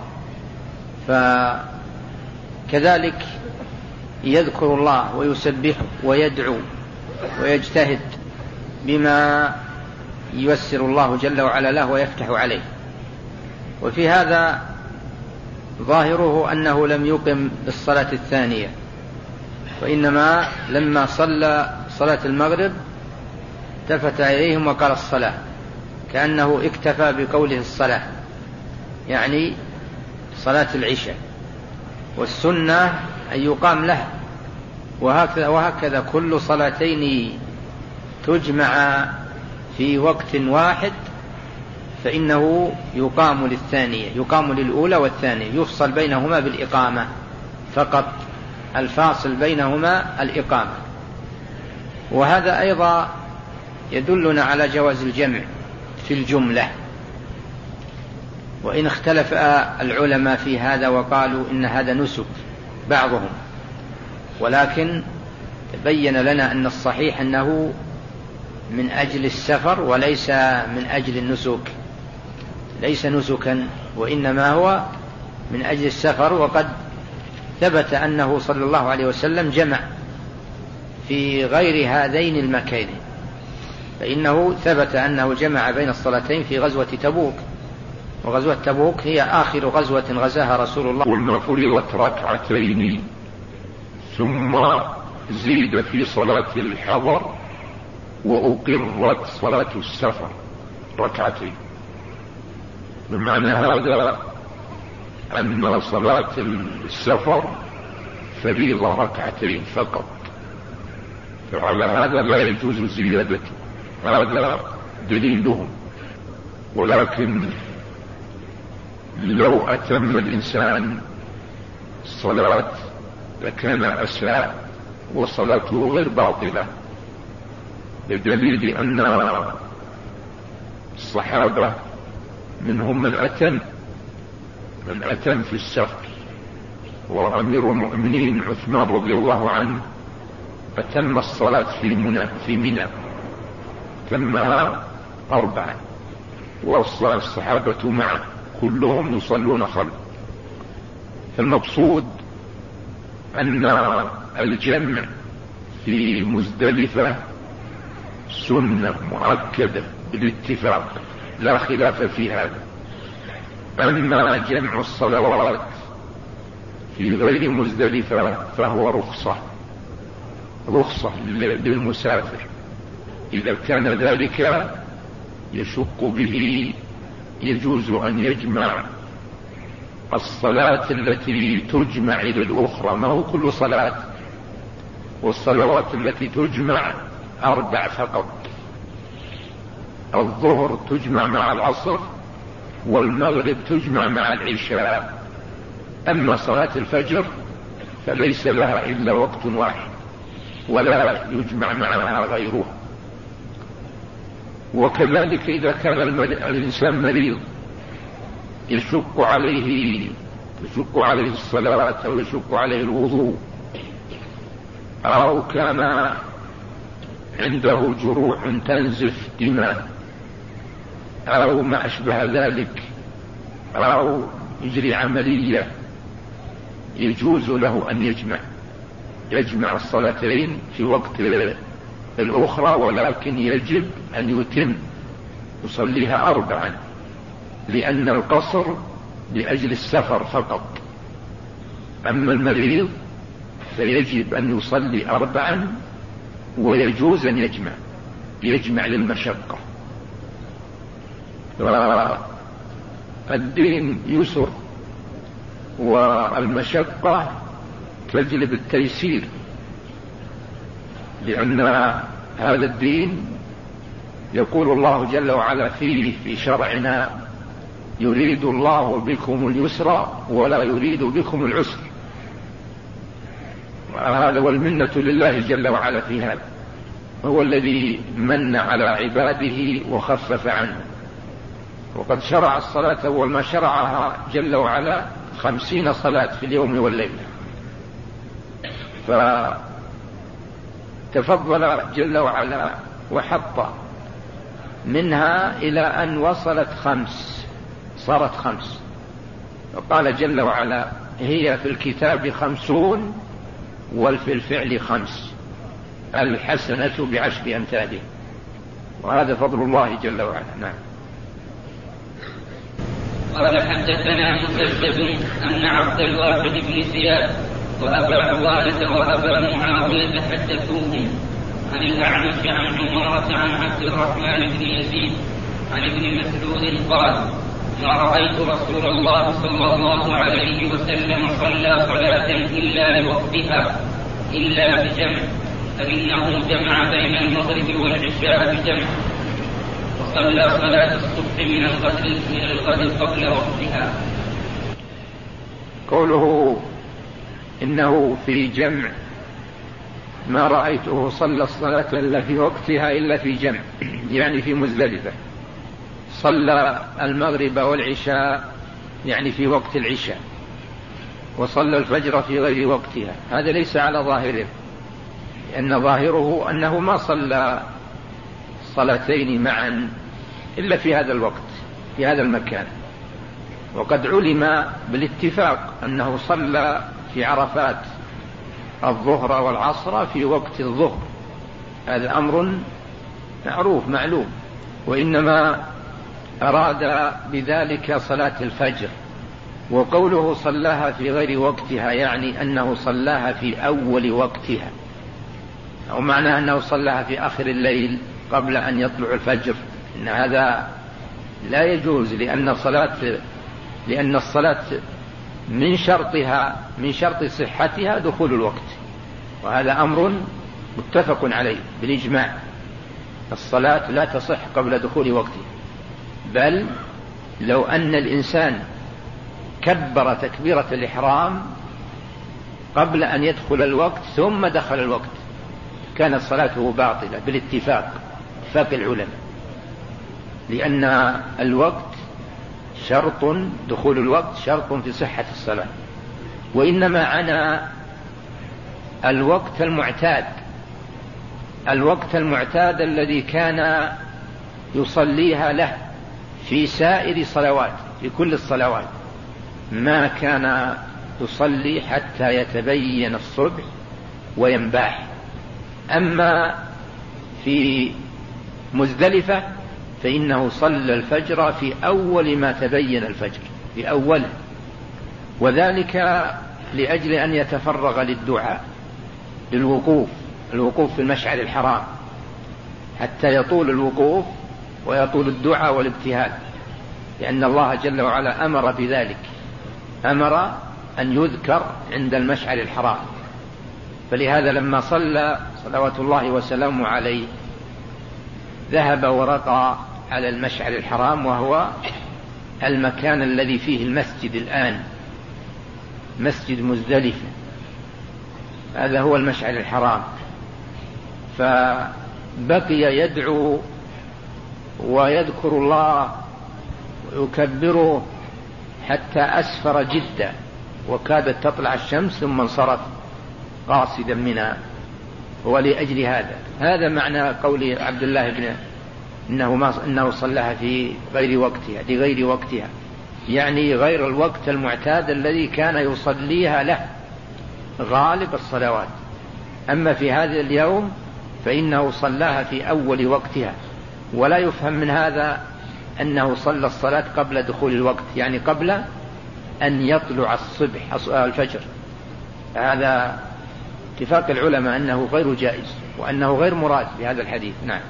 فكذلك يذكر الله ويسبحه ويدعو ويجتهد بما ييسر الله جل وعلا له ويفتح عليه. وفي هذا ظاهره أنه لم يقم بالصلاة الثانية، وإنما لما صلى صلاة المغرب التفت إليهم وقال الصلاة، كأنه اكتفى بقوله الصلاة، يعني صلاة العشاء، والسنة أن يقام له. وهكذا كل صلاتين تجمع في وقت واحد فإنه يقام للثانية، يقام للأولى والثانية، يفصل بينهما بالإقامة فقط، الفاصل بينهما الإقامة. وهذا أيضا يدلنا على جواز الجمع في الجملة، وإن اختلف العلماء في هذا وقالوا إن هذا نسك بعضهم، ولكن بين لنا أن الصحيح أنه من أجل السفر وليس من أجل النسك، ليس نسكا وإنما هو من أجل السفر. وقد ثبت أنه صلى الله عليه وسلم جمع في غير هذين المكانين، فإنه ثبت أنه جمع بين الصلاتين في غزوة تبوك، وغزوة تبوك هي آخر غزوة غزاها رسول الله. قلنا فرضت 2 ثم زيد في صلاة الحضر وأقرت صلاة السفر 2. بمعنى هذا أن صلاة السفر فريضة ركعتين فقط، فعلى هذا لا يجوز زيادته، هذا دليلهم. ولكن لو أتم الإنسان الصلاة لكان أسرع وصلاته غير باطلة، بدليل أن الصحابة منهم من أتم في السفر، وأمير المؤمنين عثمان رضي الله عنه أتم الصلاة في منى تمها 4، وصلى الصحابة معه كلهم يصلون خلف. فالمقصود أن الجمع في مزدلفة سنة مؤكدة بالاتفاق، لا خلاف في هذا. أما جمع الصلوات في غير مزدلفة فهو رخصة للمسافر، إذا كان ذلك يشق به يجوز أن يجمع الصلاة التي تجمع إلى الأخرى، ما هو كل صلاة، والصلوات التي تجمع 4 فقط. الظهر تجمع مع العصر، والمغرب تجمع مع العشاء. أما صلاة الفجر فليس لها إلا وقت واحد ولا يجمع معها غيرها. وكذلك إذا كان الإنسان مريض يشق عليه الصلاة أو يشق عليه الوضوء، أو كان عنده جروح تنزف دماء أو ما أشبه ذلك، أو يجري عملية، يجوز له أن يجمع الصلاتين في وقت الأخرى، ولكن يجب أن يصليها 4، لأن القصر لأجل السفر فقط. أما المريض فيجب أن يصلي 4، ويجوز أن يجمع للمشقة. الدين يسر، والمشقة تجلب التيسير، لأن هذا الدين يقول الله جل وعلا فيه في شرعنا: يريد الله بكم اليسر ولا يريد بكم العسر. وهذا والمنة لله جل وعلا في هذا، هو الذي من على عباده وخفف عنه. وقد شرع الصلاة أول ما شرعها جل وعلا 50 صلاة في اليوم والليلة، فتفضل جل وعلا وحط منها إلى أن وصلت 5، صارت 5. وقال جل وعلا: هي في الكتاب 50 وفي الفعل 5، الحسنة ب10 أمثالها. وهذا فضل الله جل وعلا. نعم. قال: حدثنا مسدد أن عبد الواحد بن زياد وأبا عوانة وأبا معاوية حدثوهم عن الأعمش عن عمارة عن عبد الرحمن بن يزيد عن ابن مسعود قال: ما رأيت رسول الله صلى الله عليه وسلم صلى صلاة إلا لوقتها إلا بجمع، فإنه جمع بين المغرب والعشاء بجمع، وصلى صلاة الصبح من الغد قبل وقتها. قوله إنه في جمع، ما رأيته صلى الصلاة إلا في وقتها إلا في جمع، يعني في مزدلفة. صلى المغرب والعشاء يعني في وقت العشاء، وصلى الفجر في غير وقتها. هذا ليس على ظاهره، لأن ظاهره أنه ما صلى صلاتين معا إلا في هذا الوقت في هذا المكان. وقد علم بالاتفاق أنه صلى في عرفات الظهر والعصر في وقت الظهر، هذا أمر معروف معلوم. وإنما أراد بذلك صلاة الفجر. وقوله صلاها في غير وقتها يعني أنه صلاها في أول وقتها، أو معنى أنه صلاها في آخر الليل قبل أن يطلع الفجر، إن هذا لا يجوز، لأن الصلاة من شرط صحتها دخول الوقت، وهذا أمر متفق عليه بالإجماع. الصلاة لا تصح قبل دخول وقتها، بل لو أن الإنسان كبر تكبيرة الإحرام قبل أن يدخل الوقت ثم دخل الوقت كانت صلاته باطلة بالاتفاق، اتفاق العلماء، لأن الوقت شرط، دخول الوقت شرط في صحة الصلاة. وإنما عنا الوقت المعتاد الذي كان يصليها له في سائر صلوات، في كل الصلوات، ما كان يصلي حتى يتبين الصبح وينباح. أما في مزدلفة فإنه صلى الفجر في أول ما تبين الفجر، في أوله، وذلك لأجل أن يتفرغ للدعاء، الوقوف في المشعر الحرام، حتى يطول الوقوف ويطول الدعاء والابتهال، لأن الله جل وعلا أمر بذلك، أمر أن يذكر عند المشعر الحرام. فلهذا لما صلى صلوات الله وسلامه عليه ذهب ورقى على المشعر الحرام، وهو المكان الذي فيه المسجد الآن، مسجد مزدلفة، هذا هو المشعر الحرام. فبقي يدعو ويذكر الله ويكبره حتى أسفر جدا وكادت تطلع الشمس، ثم انصرف قاصدا منها. ولأجل هذا معنى قول عبد الله بن إنه صلىها في غير وقتها، لغير وقتها، يعني غير الوقت المعتاد الذي كان يصليها له غالب الصلوات. أما في هذا اليوم فإنه صلىها في أول وقتها، ولا يفهم من هذا أنه صلى الصلاة قبل دخول الوقت، يعني قبل أن يطلع الصبح الفجر. هذا اتفاق العلماء أنه غير جائز وأنه غير مراد في هذا الحديث. نعم.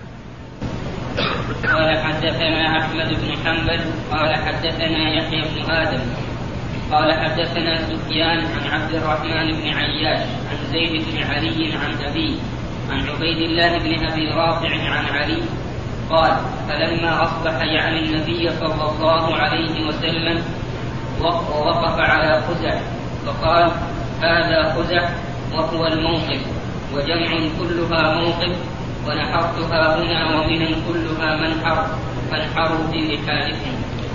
قال حدثنا أحمد بن حنبل قال حدثنا يحيى بن آدم قال حدثنا سفيان عن عبد الرحمن بن عياش عن زيد بن علي عن أبيه عن عبيد الله بن أبي رافع عن علي قال فلما أصبح يعني النبي صلى الله عليه وسلم ووقف على قزح فقال هذا قزح وهو الموقف، وجمع كلها موقف، ونحرتها هنا ومن كلها منحر، فانحروا في رحالكم.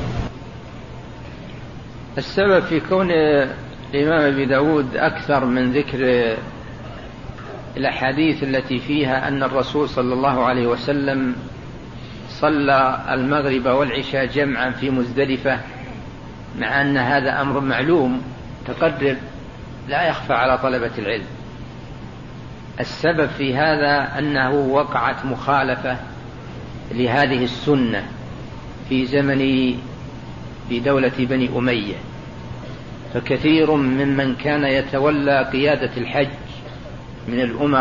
السبب في كون الإمام أبي داود أكثر من ذكر الأحاديث التي فيها أن الرسول صلى الله عليه وسلم صلى المغرب والعشاء جمعا في مزدلفة، مع أن هذا أمر معلوم تقرر لا يخفى على طلبة العلم. السبب في هذا أنه وقعت مخالفة لهذه السنة في زمن بدولة بني أمية، فكثير ممن كان يتولى قيادة الحج من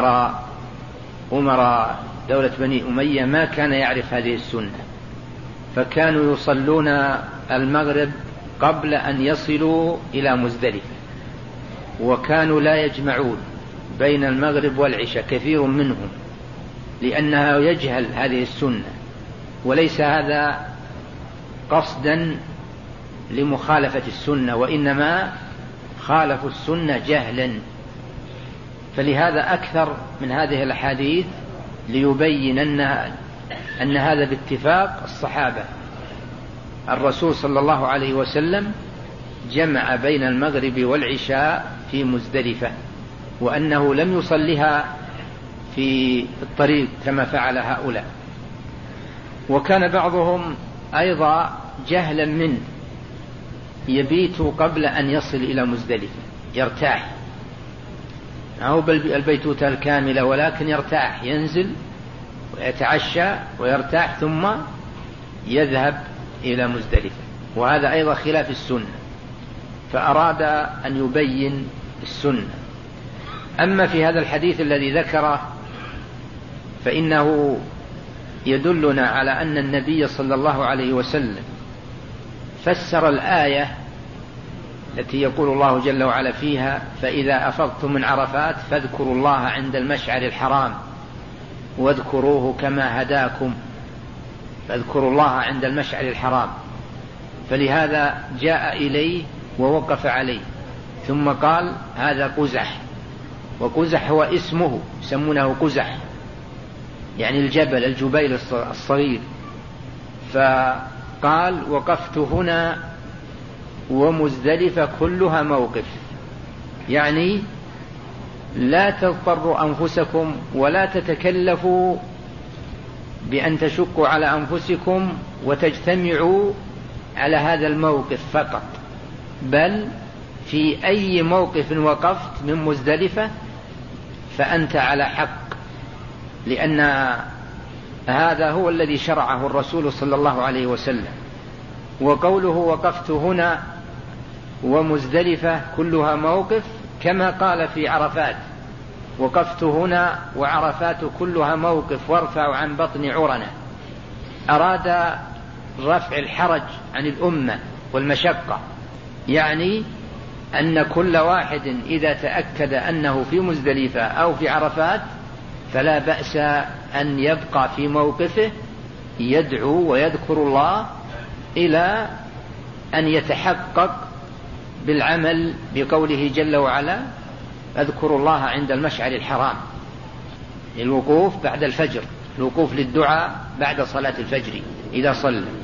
أمراء دولة بني أمية ما كان يعرف هذه السنة، فكانوا يصلون المغرب قبل أن يصلوا إلى مزدلفة، وكانوا لا يجمعون بين المغرب والعشاء كثير منهم، لأنها يجهل هذه السنة، وليس هذا قصدا لمخالفة السنة، وإنما خالفوا السنة جهلا. فلهذا أكثر من هذه الأحاديث ليبين أن هذا باتفاق الصحابة. الرسول صلى الله عليه وسلم جمع بين المغرب والعشاء في مزدلفة، وأنه لم يصلها في الطريق كما فعل هؤلاء. وكان بعضهم أيضا جهلا منه يبيت قبل أن يصل إلى مزدلفة، يرتاح، هو البيتوتة الكاملة، ولكن يرتاح، ينزل ويتعشى ويرتاح ثم يذهب إلى مزدلفة، وهذا أيضا خلاف السنة، فأراد أن يبين السنة. أما في هذا الحديث الذي ذكره فإنه يدلنا على أن النبي صلى الله عليه وسلم فسر الآية التي يقول الله جل وعلا فيها: فإذا أفضتم من عرفات فاذكروا الله عند المشعر الحرام واذكروه كما هداكم. فاذكروا الله عند المشعر الحرام، فلهذا جاء إليه ووقف عليه، ثم قال: هذا قزح. وقزح هو اسمه، يسمونه قزح يعني الجبل، الجبيل الصغير. فقال: وقفت هنا ومزدلفة كلها موقف، يعني لا تضطروا أنفسكم ولا تتكلفوا بأن تشقوا على أنفسكم وتجتمعوا على هذا الموقف فقط، بل في أي موقف وقفت من مزدلفة فأنت على حق، لأن هذا هو الذي شرعه الرسول صلى الله عليه وسلم. وقوله وقفت هنا ومزدلفة كلها موقف كما قال في عرفات: وقفت هنا وعرفات كلها موقف وارفع عن بطن عرنة. أراد رفع الحرج عن الأمة والمشقة، يعني أن كل واحد إذا تأكد أنه في مزدلفة أو في عرفات فلا بأس أن يبقى في موقفه يدعو ويذكر الله إلى أن يتحقق بالعمل بقوله جل وعلا: اذكروا الله عند المشعر الحرام. الوقوف بعد الفجر، الوقوف للدعاء بعد صلاة الفجر إذا صلى.